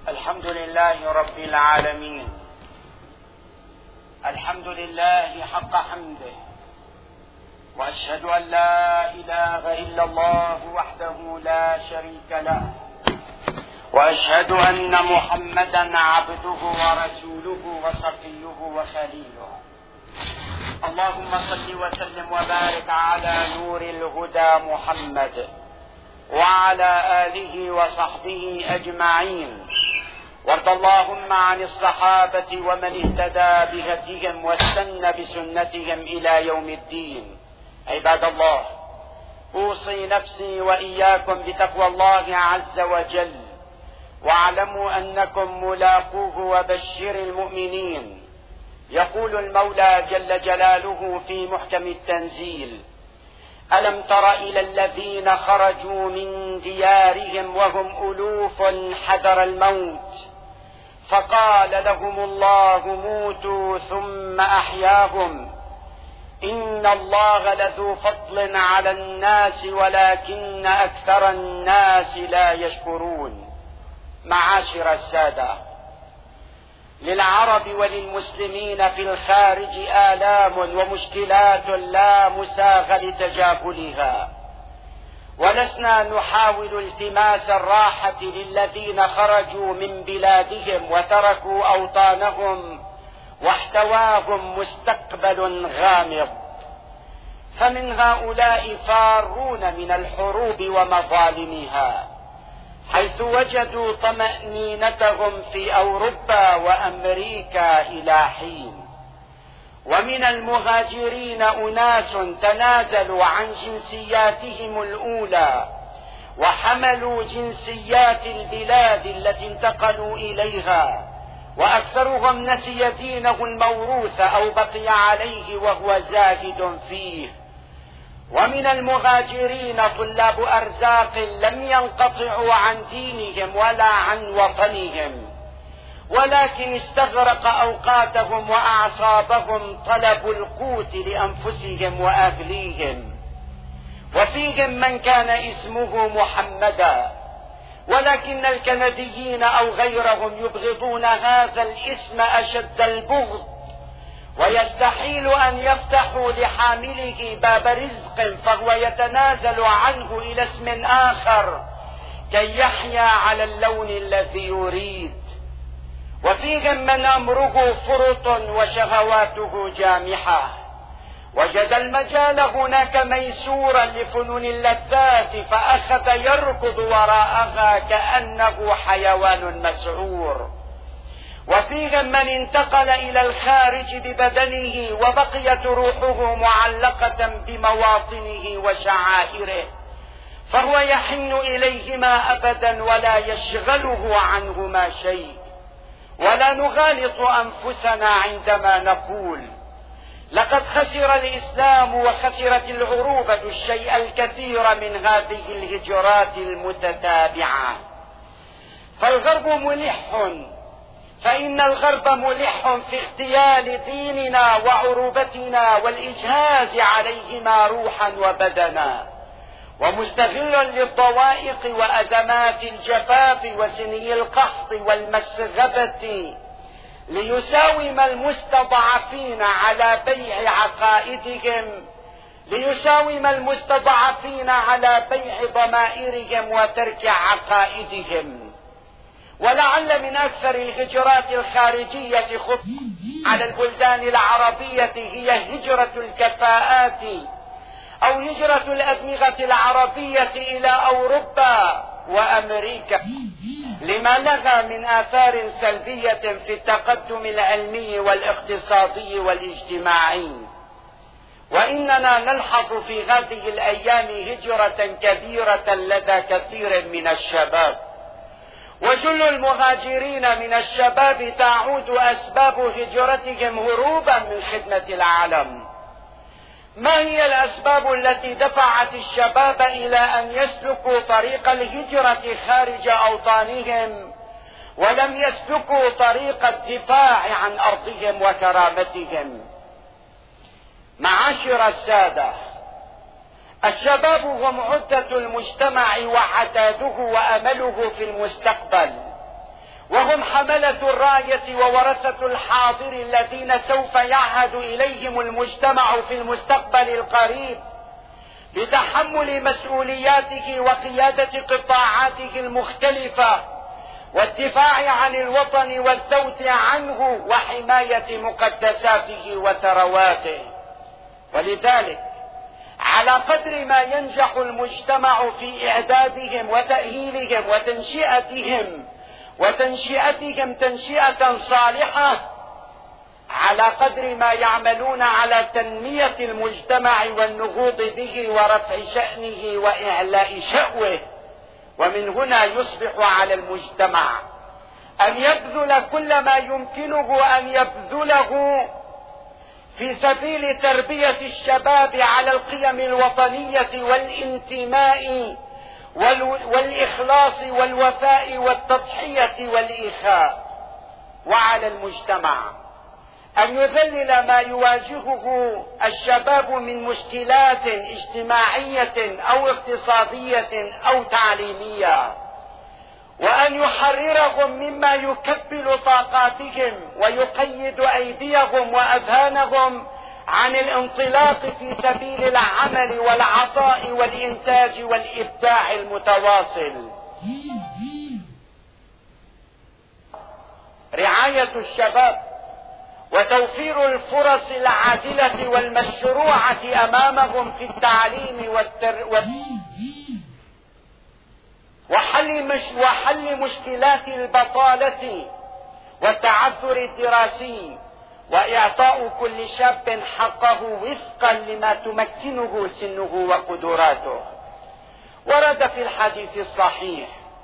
الحمد لله رب العالمين، الحمد لله حق حمده، وأشهد أن لا إله إلا الله وحده لا شريك له، وأشهد أن محمدا عبده ورسوله وصفيه وخليله. اللهم صل وسلم وبارك على نور الهدى محمد وعلى آله وصحبه أجمعين، وارض اللهم عن الصحابة ومن اهتدى بهديهم واستنى بسنتهم إلى يوم الدين. عباد الله، أوصي نفسي وإياكم بتقوى الله عز وجل، واعلموا أنكم ملاقوه وبشر المؤمنين. يقول المولى جل جلاله في محكم التنزيل: ألم تر إلى الذين خرجوا من ديارهم وهم ألوف حذر الموت فقال لهم الله موتوا ثم أحياهم إن الله لذو فضل على الناس ولكن أكثر الناس لا يشكرون. معاشر السادة، للعرب وللمسلمين في الخارج آلام ومشكلات لا مساغ لتجاهلها، ولسنا نحاول التماس الراحة للذين خرجوا من بلادهم وتركوا أوطانهم واحتواهم مستقبل غامض، فمن هؤلاء فارون من الحروب ومظالمها حيث وجدوا طمأنينتهم في أوروبا وأمريكا إلى حين، ومن المهاجرين أناس تنازلوا عن جنسياتهم الأولى وحملوا جنسيات البلاد التي انتقلوا إليها، وأكثرهم نسي دينه الموروث أو بقي عليه وهو زاهد فيه. ومن المهاجرين طلاب أرزاق لم ينقطعوا عن دينهم ولا عن وطنهم، ولكن استغرق أوقاتهم وأعصابهم طلب القوت لأنفسهم وأهليهم. وفيهم من كان اسمه محمدا، ولكن الكنديين أو غيرهم يبغضون هذا الاسم أشد البغض، ويستحيل أن يفتحوا لحامله باب رزق فهو يتنازل عنه إلى اسم آخر كي يحيا على اللون الذي يريد. وفيهم من أمره فرط وشهواته جامحة، وجد المجال هناك ميسورا لفنون اللذات فأخذ يركض وراءها كأنه حيوان مسعور. وفيهم من انتقل إلى الخارج ببدنه وبقيت روحه معلقة بمواطنه وشعائره، فهو يحن إليهما أبدا ولا يشغله عنهما شيء. ولا نغالط أنفسنا عندما نقول لقد خسر الإسلام وخسرت العروبة الشيء الكثير من هذه الهجرات المتتابعة، فالغرب ملح، فإن الغرب ملح في اغتيال ديننا وعروبتنا والإجهاز عليهما روحا وبدنا، ومستغلا للضوائق وأزمات الجفاف وسني القحط والمسغبة ليساوم المستضعفين على بيع عقائدهم، ليساوم المستضعفين على بيع ضمائرهم وترك عقائدهم. ولعل من أكثر الهجرات الخارجية خطوة على البلدان العربية هي هجرة الكفاءات أو هجرة الأدمغة العربية إلى أوروبا وأمريكا، لما لها من آثار سلبية في التقدم العلمي والاقتصادي والاجتماعي. وإننا نلحظ في هذه الأيام هجرة كبيرة لدى كثير من الشباب، وجل المهاجرين من الشباب تعود أسباب هجرتهم هروبا من خدمة العالم. ما هي الأسباب التي دفعت الشباب إلى أن يسلكوا طريق الهجرة خارج أوطانهم ولم يسلكوا طريق الدفاع عن أرضهم وكرامتهم؟ معاشر السادة، الشباب هم عدة المجتمع وعتاده وأمله في المستقبل، وهم حملة الراية وورثة الحاضر الذين سوف يعهد إليهم المجتمع في المستقبل القريب بتحمل مسؤولياته وقيادة قطاعاته المختلفة والدفاع عن الوطن والذود عنه وحماية مقدساته وثرواته. ولذلك على قدر ما ينجح المجتمع في إعدادهم وتأهيلهم وتنشئتهم تنشئة صالحة، على قدر ما يعملون على تنمية المجتمع والنهوض به ورفع شأنه وإعلاء شأوه. ومن هنا يصبح على المجتمع أن يبذل كل ما يمكنه أن يبذله في سبيل تربية الشباب على القيم الوطنية والانتماء والإخلاص والوفاء والتضحية والإخاء. وعلى المجتمع أن يذلل ما يواجهه الشباب من مشكلات اجتماعية أو اقتصادية أو تعليمية، وأن يحررهم مما يكبل طاقاتهم ويقيد أيديهم وأذهانهم عن الانطلاق في سبيل العمل والعطاء والإنتاج والإبداع المتواصل. رعاية الشباب وتوفير الفرص العادلة والمشروعة أمامهم في التعليم وحل مشكلات البطالة والتعثر الدراسي، وإعطاء كل شاب حقه وفقا لما تمكنه سنه وقدراته. ورد في الحديث الصحيح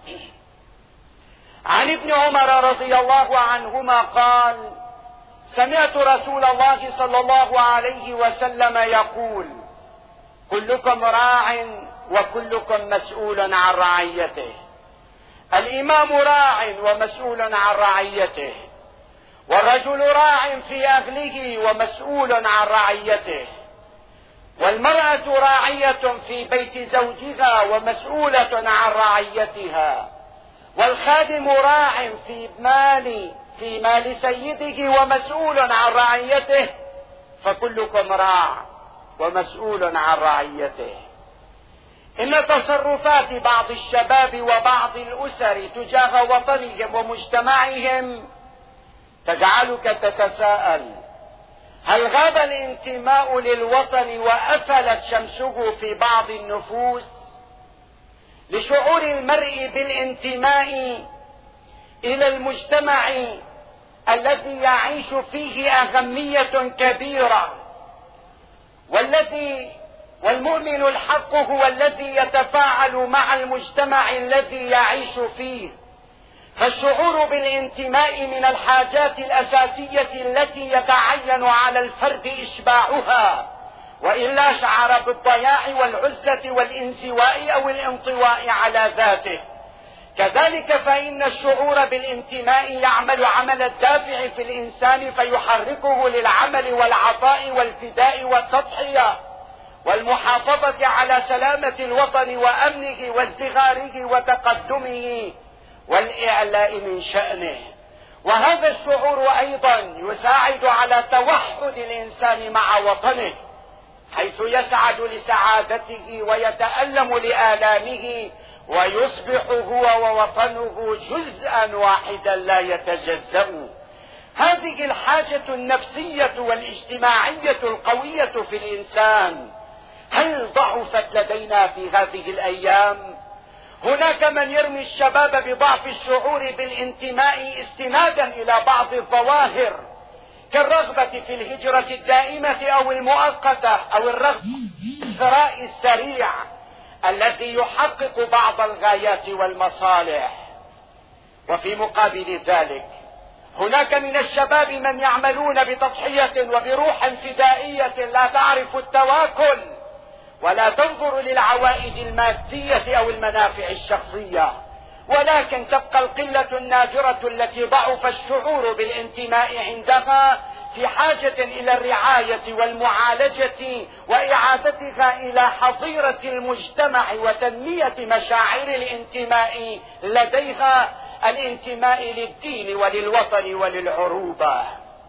عن ابن عمر رضي الله عنهما قال: سمعت رسول الله صلى الله عليه وسلم يقول: كلكم راع وكلكم مسؤول عن رعيته. الإمام راع ومسؤول عن رعيته، والرجل راع في أهله ومسؤول عن رعيته، والمرأة راعية في بيت زوجها ومسؤولة عن رعيتها، والخادم راع في مال سيده ومسؤول عن رعيته، فكلكم راع ومسؤول عن رعيته. إن تصرفات بعض الشباب وبعض الأسر تجاه وطنهم ومجتمعهم تجعلك تتساءل: هل غاب الانتماء للوطن وأفلت شمسه في بعض النفوس لشعور المرء بالانتماء إلى المجتمع الذي يعيش فيه أهمية كبيرة، والمؤمن الحق هو الذي يتفاعل مع المجتمع الذي يعيش فيه. فالشعور بالانتماء من الحاجات الأساسية التي يتعين على الفرد إشباعها، وإلا شعر بالضياع والعزة والانزواء أو الانطواء على ذاته. كذلك فإن الشعور بالانتماء يعمل عمل الدافع في الإنسان فيحركه للعمل والعطاء والفداء والتضحية والمحافظة على سلامة الوطن وأمنه وازدهاره وتقدمه والإعلاء من شأنه. وهذا الشعور أيضا يساعد على توحد الإنسان مع وطنه، حيث يسعد لسعادته ويتألم لآلامه، ويصبح هو ووطنه جزءا واحدا لا يتجزأ. هذه الحاجة النفسية والاجتماعية القوية في الإنسان هل ضعفت لدينا في هذه الأيام؟ هناك من يرمي الشباب بضعف الشعور بالانتماء استنادا إلى بعض الظواهر كالرغبة في الهجرة الدائمة أو المؤقتة، أو الرغبة في الثراء السريع الذي يحقق بعض الغايات والمصالح. وفي مقابل ذلك هناك من الشباب من يعملون بتضحية وبروح فدائية لا تعرف التواكل ولا تنظر للعوائد المادية أو المنافع الشخصية، ولكن تبقى القلة النادرة التي ضعف الشعور بالانتماء عندها في حاجة إلى الرعاية والمعالجة وإعادتها إلى حظيرة المجتمع وتنمية مشاعر الانتماء لديها، الانتماء للدين وللوطن وللعروبة.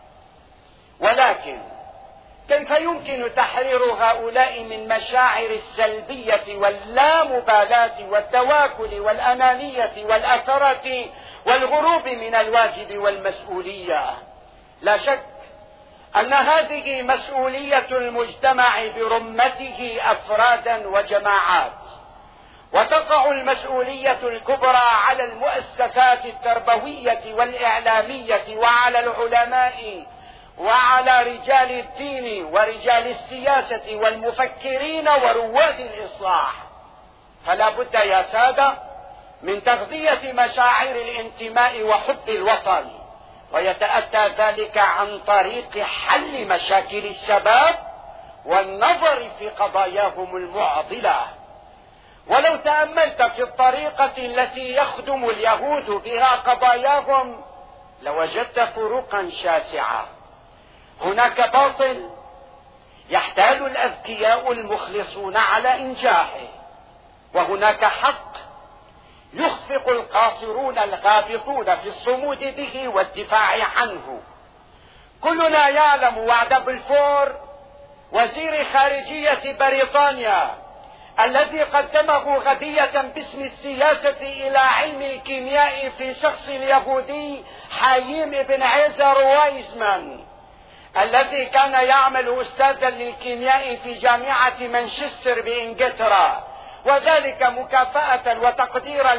ولكن كيف يمكن تحرير هؤلاء من مشاعر السلبية واللامبالاة والتواكل والأنانية والأثرات والهروب من الواجب والمسؤولية؟ لا شك أن هذه مسؤولية المجتمع برمته أفرادا وجماعات، وتقع المسؤولية الكبرى على المؤسسات التربوية والإعلامية وعلى العلماء وعلى رجال الدين ورجال السياسة والمفكرين ورواد الإصلاح. فلا بد يا سادة من تغذية مشاعر الانتماء وحب الوطن، ويتأتى ذلك عن طريق حل مشاكل الشباب والنظر في قضاياهم المعضلة. ولو تأملت في الطريقة التي يخدم اليهود بها قضاياهم لوجدت فروقا شاسعة. هناك باطل يحتال الأذكياء المخلصون على إنجاحه، وهناك حق يخفق القاصرون الغابطون في الصمود به والدفاع عنه. كلنا يعلم وعد بلفور وزير خارجية بريطانيا الذي قدمه غدية باسم السياسة إلى علم الكيمياء في شخص اليهودي حايم بن عيزر وايزمان، الذي كان يعمل أستاذا للكيمياء في جامعة مانشستر بإنجلترا، وذلك مكافأة وتقديرا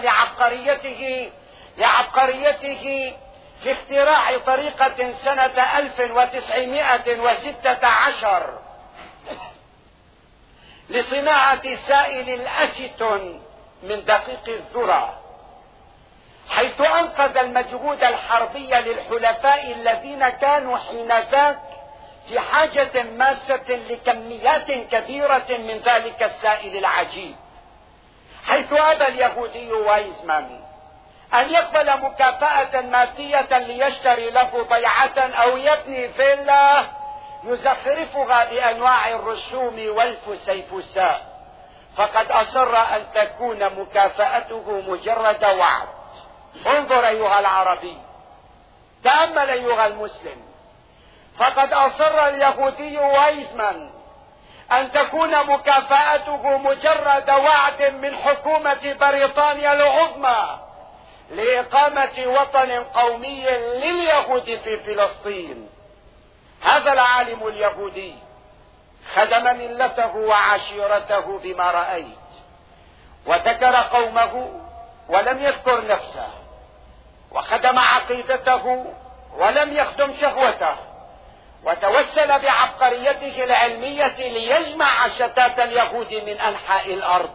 لعبقريته في اختراع طريقة سنة 1916 لصناعة سائل الأسيتون من دقيق الذرة، حيث أنقذ المجهود الحربي للحلفاء الذين كانوا حينذاك في حاجة ماسة لكميات كبيرة من ذلك السائل العجيب، حيث أبى اليهودي وايزمان أن يقبل مكافأة مادية ليشتري له ضيعة أو يبني فيلا يزخرفها بأنواع الرسوم والفسيفساء، فقد أصر أن تكون مكافأته مجرد وعد. انظر أيها العربي، تأمل أيها المسلم، فقد أصر اليهودي وايزمان أن تكون مكافأته مجرد وعد من حكومة بريطانيا العظمى لإقامة وطن قومي لليهود في فلسطين. هذا العالم اليهودي خدم ملته وعشيرته بما رأيت، وذكر قومه ولم يذكر نفسه، وخدم عقيدته ولم يخدم شهوته، وتوسل بعبقريته العلمية ليجمع شتات اليهود من أنحاء الأرض.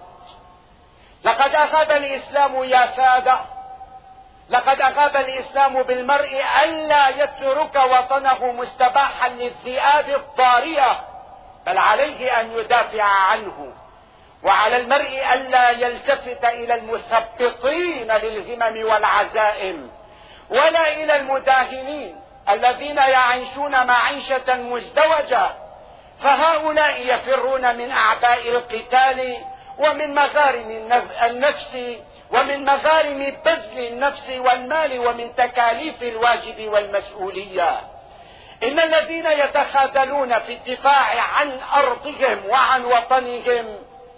لقد أخذ الإسلام يا سادة، لقد أخذ الإسلام بالمرء ألا يترك وطنه مستباحا للذئاب الضارية، بل عليه أن يدافع عنه، وعلى المرء ألا يلتفت إلى المثبطين للهمم والعزائم ولا إلى المداهنين الذين يعيشون معيشة مزدوجة، فهؤلاء يفرون من أعباء القتال ومن مغارم النفس ومن مغارم بذل النفس والمال ومن تكاليف الواجب والمسؤولية. إن الذين يتخاذلون في الدفاع عن أرضهم وعن وطنهم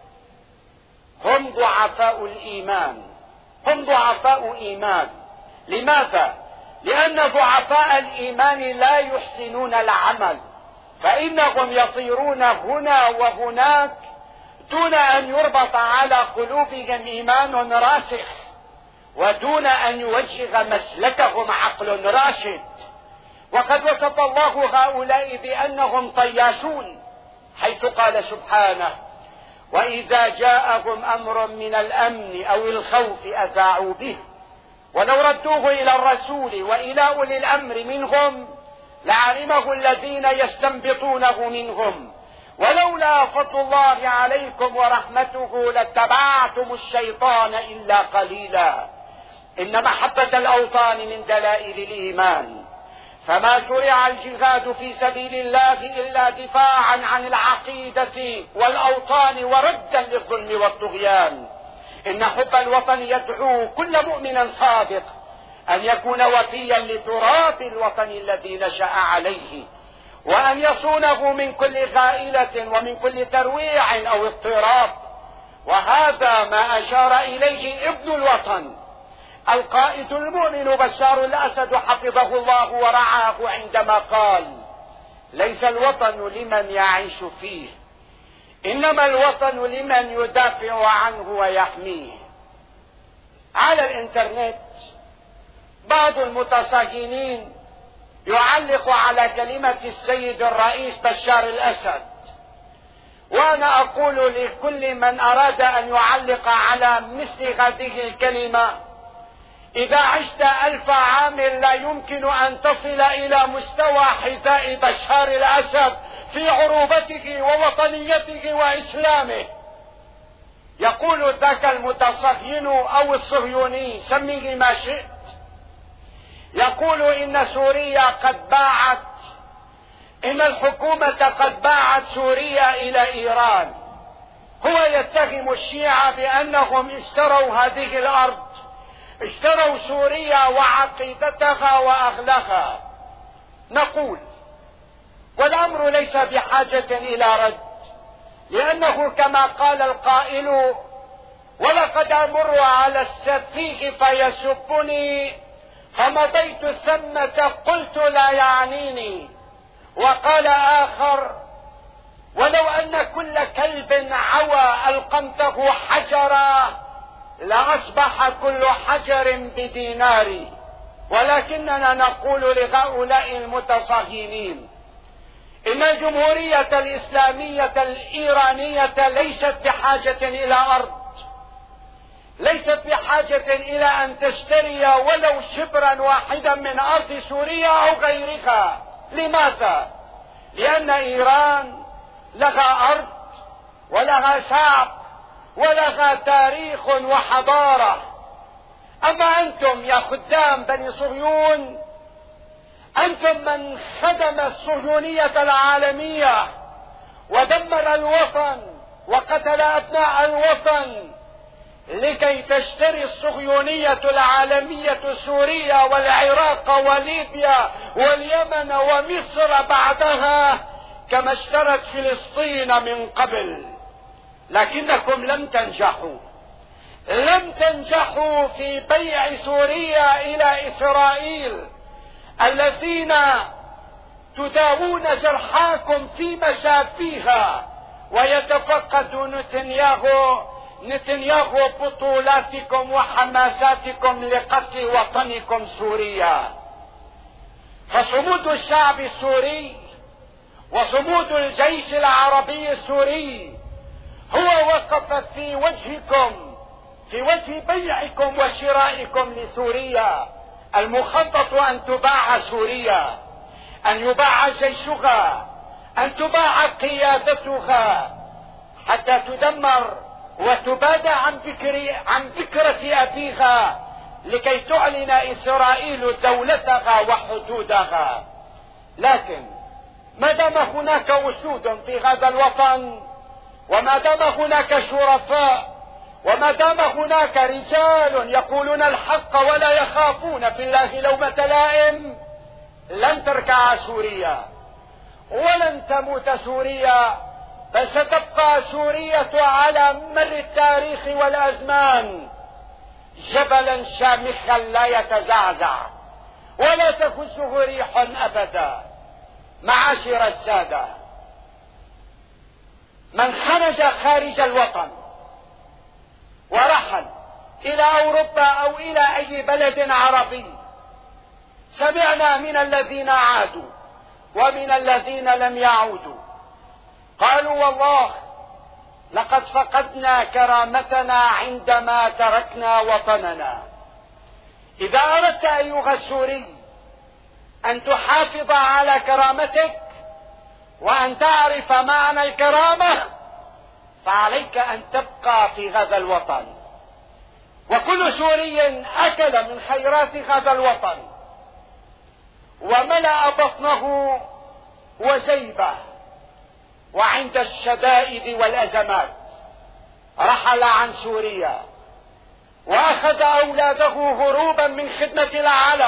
هم ضعفاء الإيمان، هم ضعفاء إيمان. لماذا؟ لأن ضعفاء الإيمان لا يحسنون العمل، فإنهم يطيرون هنا وهناك دون أن يربط على قلوبهم إيمان راسخ، ودون أن يوجه مسلكهم عقل راشد. وقد وصف الله هؤلاء بأنهم طياشون، حيث قال سبحانه: وإذا جاءهم أمر من الأمن أو الخوف أذاعوا به ولو ردوه إلى الرسول وإلى أولي الأمر منهم لعلمه الذين يستنبطونه منهم ولولا فضل الله عليكم ورحمته لاتبعتم الشيطان إلا قليلا. إن محبة الأوطان من دلائل الإيمان، فما شرع الجهاد في سبيل الله إلا دفاعا عن العقيدة والأوطان وردا للظلم والطغيان. إن حب الوطن يدعو كل مؤمن صادق أن يكون وفيا لتراب الوطن الذي نشأ عليه، وأن يصونه من كل غائلة ومن كل ترويع أو اضطراب. وهذا ما أشار إليه ابن الوطن القائد المؤمن بشار الأسد حفظه الله ورعاه عندما قال: ليس الوطن لمن يعيش فيه، إنما الوطن لمن يدافع عنه ويحميه. على الإنترنت بعض المتصهينين يعلق على كلمة السيد الرئيس بشار الأسد، وأنا أقول لكل من أراد أن يعلق على مثل هذه الكلمة: إذا عشت 1000 عام لا يمكن أن تصل إلى مستوى حذاء بشار الأسد في عروبته ووطنيته وإسلامه. يقول ذاك المتصهين أو الصهيوني، سميه ما شئت، يقول إن سوريا قد باعت، إن الحكومة قد باعت سوريا إلى إيران. هو يتهم الشيعة بأنهم اشتروا هذه الأرض، اشتروا سوريا وعقيدتها وأهلها. نقول والأمر ليس بحاجة إلى رد، لأنه كما قال القائل: ولقد أمر على السفيه فيسبني فمضيت ثمة قلت لا يعنيني. وقال آخر: ولو أن كل كلب عوى ألقمته حجرا لأصبح كل حجر بدينار. ولكننا نقول لهؤلاء المتصهينين: إن الجمهورية الإسلامية الإيرانية ليست بحاجة إلى أرض، ليست بحاجة إلى أن تشتري ولو شبرا واحدا من أرض سوريا أو غيرها. لماذا؟ لأن إيران لها أرض ولها شعب ولها تاريخ وحضارة. أما أنتم يا خدام بني صهيون، أنتم من خدم الصهيونية العالمية ودمر الوطن وقتل أبناء الوطن لكي تشتري الصهيونية العالمية سوريا والعراق وليبيا واليمن ومصر بعدها كما اشترت فلسطين من قبل. لكنكم لم تنجحوا في بيع سوريا إلى إسرائيل الذين تداوون جرحاكم في مشافيها، ويتفقد نتنياهو بطولاتكم وحماساتكم لقتل وطنكم سوريا. فصمود الشعب السوري وصمود الجيش العربي السوري هو وقف في وجهكم، في وجه بيعكم وشرائكم لسوريا. المخطط أن تباع سوريا، أن يباع جيشها، أن تباع قيادتها حتى تدمر وتباد عن ذكرة أبيها، لكي تعلن إسرائيل دولتها وحدودها. لكن ما دام هناك وسود في هذا الوطن، وما دام هناك شرفاء، وما دام هناك رجال يقولون الحق ولا يخافون في الله لومة لائم، لن تركع سوريا ولن تموت سوريا، بل ستبقى سوريا على مر التاريخ والأزمان جبلا شامخا لا يتزعزع ولا تخشه ريح أبدا. معاشر السادة، من خرج الوطن ورحل إلى أوروبا أو إلى أي بلد عربي، سمعنا من الذين عادوا ومن الذين لم يعودوا قالوا: والله لقد فقدنا كرامتنا عندما تركنا وطننا. إذا أردت أيها السوري أن تحافظ على كرامتك وأن تعرف معنى الكرامة، فعليك أن تبقى في هذا الوطن. وكل سوري أكل من خيرات هذا الوطن وملأ بطنه وجيبه، وعند الشدائد والأزمات رحل عن سوريا وأخذ أولاده هروبا من خدمة العالم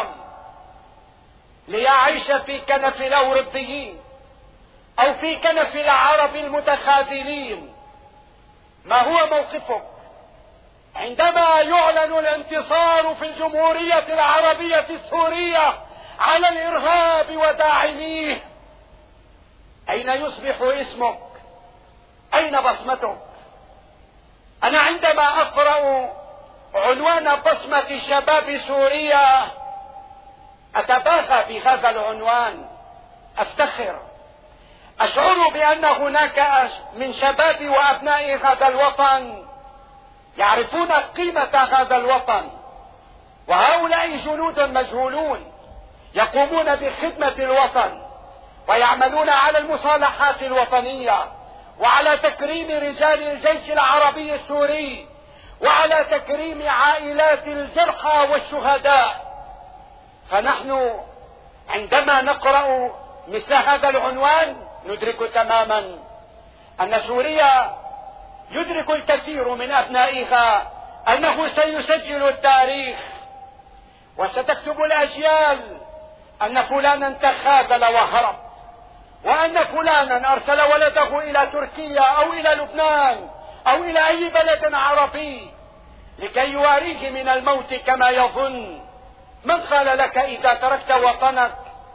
ليعيش في كنف الأوروبيين أو في كنف العرب المتخاذلين. ما هو موقفك عندما يعلن الانتصار في الجمهورية العربية السورية على الإرهاب وداعميه؟ أين يصبح اسمك؟ أين بصمتك؟ أنا عندما أقرأ عنوان بصمة شباب سوريا أتباهى بهذا العنوان، أفتخر، أشعر بأن هناك من شباب وأبناء هذا الوطن يعرفون قيمة هذا الوطن، وهؤلاء جنود مجهولون يقومون بخدمة الوطن ويعملون على المصالحات الوطنية وعلى تكريم رجال الجيش العربي السوري وعلى تكريم عائلات الجرحى والشهداء. فنحن عندما نقرأ مثل هذا العنوان ندرك تماما أن سوريا يدرك الكثير من أبنائها أنه سيسجل التاريخ وستكتب الأجيال أن فلانا تخاذل وهرب، وأن فلانا أرسل ولده إلى تركيا أو إلى لبنان أو إلى أي بلد عربي لكي يواريه من الموت كما يظن. من قال لك إذا تركت وطنك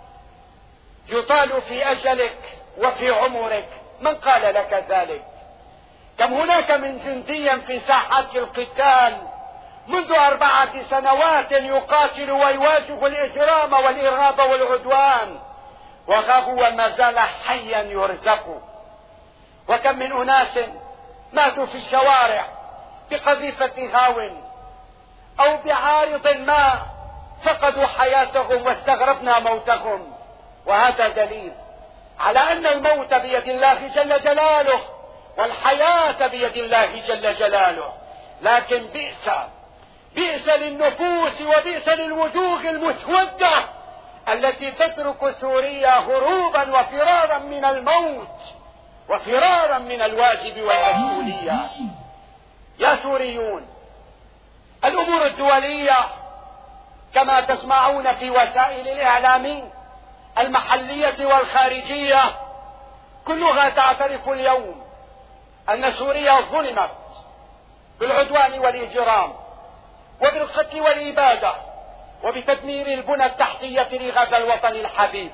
يطال في أجلك وفي عمرك؟ من قال لك ذلك؟ كم هناك من جندي في ساحات القتال منذ 4 سنوات يقاتل ويواجه الإجرام والإرهاب والعدوان، وها هو ما زال حيا يرزق. وكم من أناس ماتوا في الشوارع بقذيفة هاو أو بعارض ما فقدوا حياتهم واستغربنا موتهم، وهذا دليل على أن الموت بيد الله جل جلاله والحياة بيد الله جل جلاله. لكن بئس للنفوس وبئس للوجوه المسودة التي تترك سوريا هروبا وفرارا من الموت وفرارا من الواجب والمسؤولية. يا سوريون، الأمور الدولية كما تسمعون في وسائل الإعلام المحلية والخارجية كلها تعترف اليوم أن سوريا ظلمت بالعدوان والإجرام وبالقتل والإبادة وبتدمير البنى التحتية لهذا الوطن الحبيب.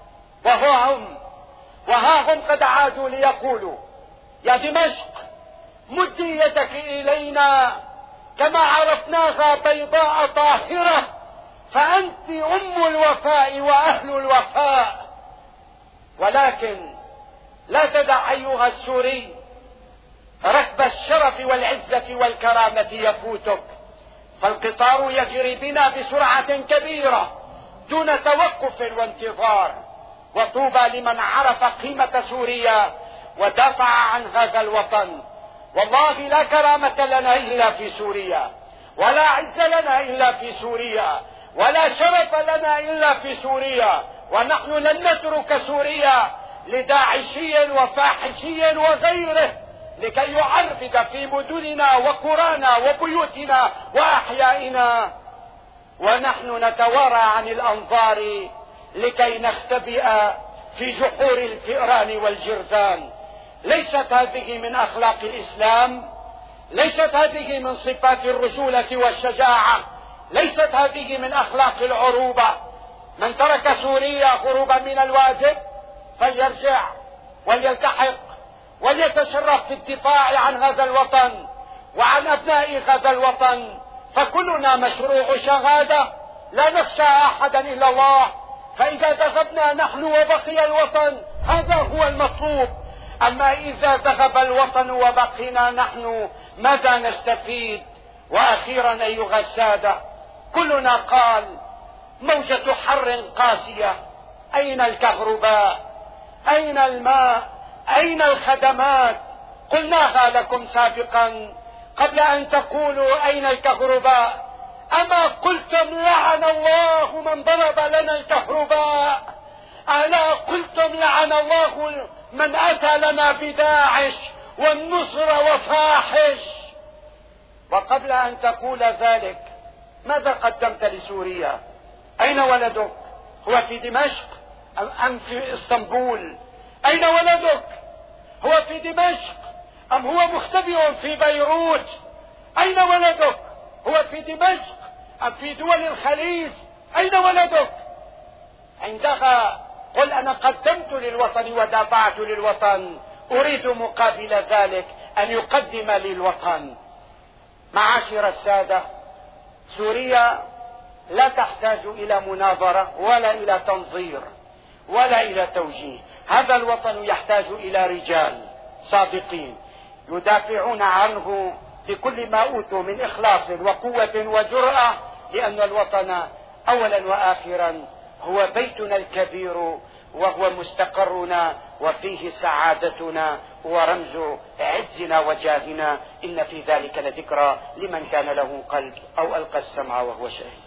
وها هم قد عادوا ليقولوا: يا دمشق مدي يدك إلينا كما عرفناها بيضاء طاهرة، فأنت أم الوفاء وأهل الوفاء. ولكن لا تدع أيها السوري ركب الشرف والعزة والكرامة يفوتك، فالقطار يجري بنا بسرعة كبيرة دون توقف وانتظار. وطوبى لمن عرف قيمة سوريا ودافع عن هذا الوطن. والله لا كرامة لنا إلا في سوريا، ولا عز لنا إلا في سوريا، ولا شرف لنا إلا في سوريا، ونحن لن نترك سوريا لداعشي وفاحشي وغيره لكي يعربد في مدننا وقرانا وبيوتنا وأحيائنا، ونحن نتوارى عن الأنظار لكي نختبئ في جحور الفئران والجرذان. ليست هذه من أخلاق الإسلام، ليست هذه من صفات الرجولة والشجاعة، ليست هذه من أخلاق العروبة. من ترك سوريا هروبا من الواجب فليرجع وليلتحق وليتشرف في الدفاع عن هذا الوطن وعن أبناء هذا الوطن، فكلنا مشروع شهادة، لا نخشى أحدا إلا الله. فإذا ذهبنا نحن وبقي الوطن هذا هو المطلوب. أما إذا ذهب الوطن وبقينا نحن ماذا نستفيد؟ وأخيرا أيها السادة، كلنا قال: موجة حر قاسية، أين الكهرباء؟ أين الماء؟ أين الخدمات؟ قلناها لكم سابقا قبل أن تقولوا أين الكهرباء. أما قلتم: لعن الله من من ضرب لنا الكهرباء؟ ألا قلتم لعن الله من أتى لنا بداعش والنصر وفاحش؟ وقبل أن تقول ذلك ماذا قدمت لسوريا؟ أين ولدك؟ هو في دمشق أم في اسطنبول؟ أين ولدك؟ هو في دمشق أم هو مختبئ في بيروت؟ أين ولدك؟ هو في دمشق أم في دول الخليج؟ أين ولدك؟ عندها قل أنا قدمت للوطن ودافعت للوطن، أريد مقابل ذلك أن يقدم للوطن. معاشر السادة، سوريا لا تحتاج إلى مناظرة ولا إلى تنظير ولا إلى توجيه. هذا الوطن يحتاج إلى رجال صادقين يدافعون عنه بكل ما أوتوا من إخلاص وقوة وجرأة، لأن الوطن أولا وآخرا هو بيتنا الكبير وهو مستقرنا وفيه سعادتنا ورمز عزنا وجاهنا. إن في ذلك لذكرى لمن كان له قلب أو ألقى السمع وهو شهيد.